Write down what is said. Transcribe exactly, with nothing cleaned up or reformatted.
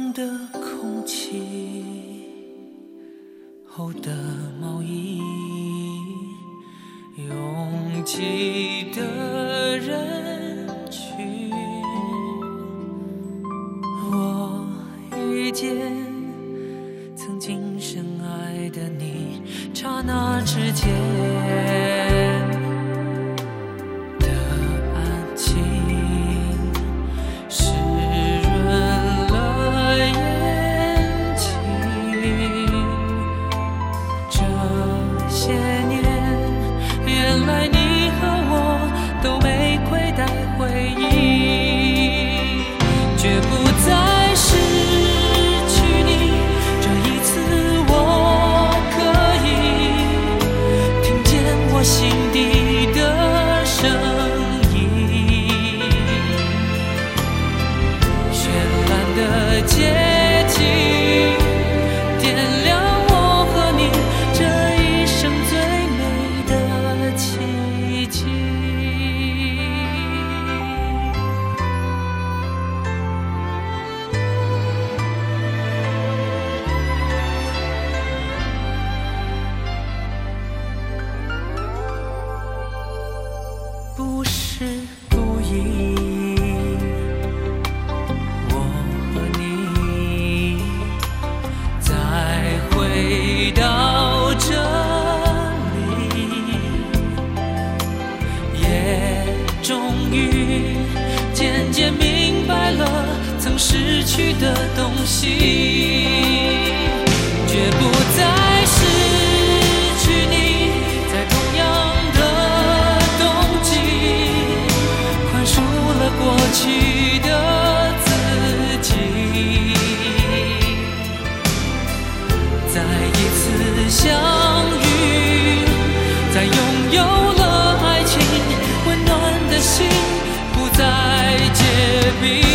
冷的空气，厚的毛衣，拥挤的人群，我遇见曾经深爱的你，刹那之间的安静，湿润了眼睛。这些年，原来你和我都没亏待回忆，绝不再失去你。这一次我可以听见我心底的声音，绚烂的街景点亮我和你这一生最美的奇迹。不是故意，我和你再回到这里，也终于渐渐明白了曾失去的东西，绝不再失去你，在同样的冬季，宽恕了过去的自己，再一次相遇，再拥有了爱情，温暖的心不再结冰。